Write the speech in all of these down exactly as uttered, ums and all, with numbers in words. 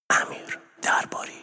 امیر درباری.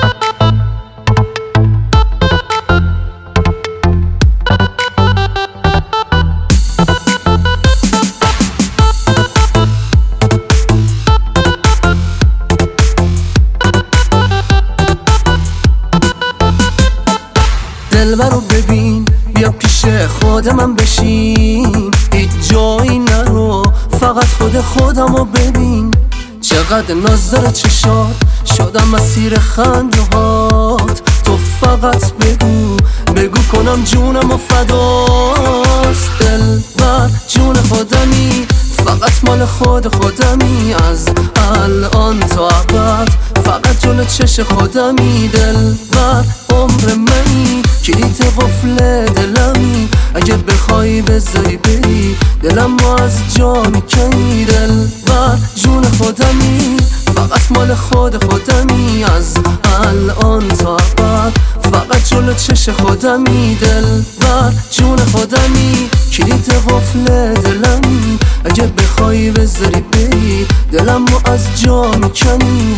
دلبرو ببین، بیا پیش خود من بشین، هیچ جایی نرو، فقط خود خودمو ببین. چقدر ناز داره چشات، شدم مسیر خنده هات. تو فقط بگو بگو کنم جونمو فداست. دلبر جون خودمی، فقط مال خود خودمی. از الان تا ابد فقط جلو چش خودمی. دلبر عمر منی، کلید قفل دلمی. اگه بخوای بذاری بری، دلم رو از جا میکنی. دلبر جون خودمی، فقط مال خود خودمی. از الان تا ابد فقط جلو چش خودمی. دلبر جون خودمی، کلید قفل دلمی. اگه بخوای بذاری بری، دلم رو از جا میکنی.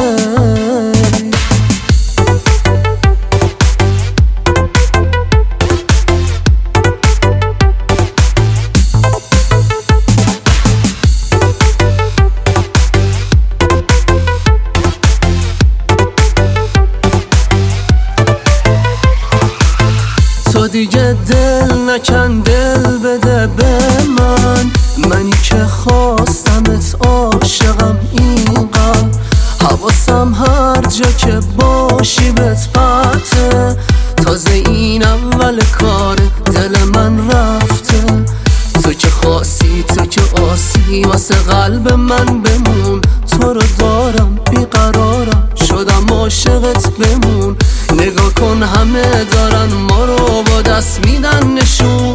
تو دیگه دل نکن، دل بده به من. منی که خواستمت، عاشقم اینقدر. حواسم هر جا که باشی بهت پرته. تازه این اول کار دل من رفته. تو که خاصی، تو که آسی، واسه قلب من بمون. تو رو دارم بیقرارم، شدم عاشقت بمون. نگاه کن همه دارن ما رو با دست میدن نشون.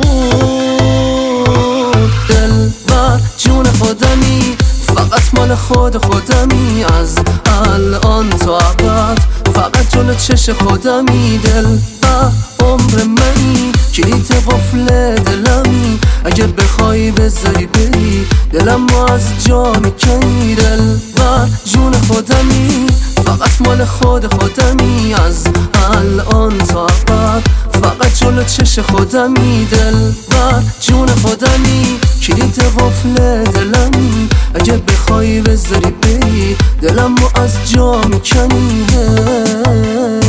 دلبر جون خودمی، فقط مال خود خودمی. از الان تا ابد فقط جلو چش خودمی. دلبر عمر منی، کلید قفل دلمی. اگه بخوای بذاری بری، دلم رو از جا میکنی. دلبر جون خودمی، فقط مال خود خودمی. از الان تا ابد فقط جلو چش خودمی. دلبر جون خودمی، کلید قفل دلمی. اگه بخوای بذاری بری، دلم رو از جا میکنی.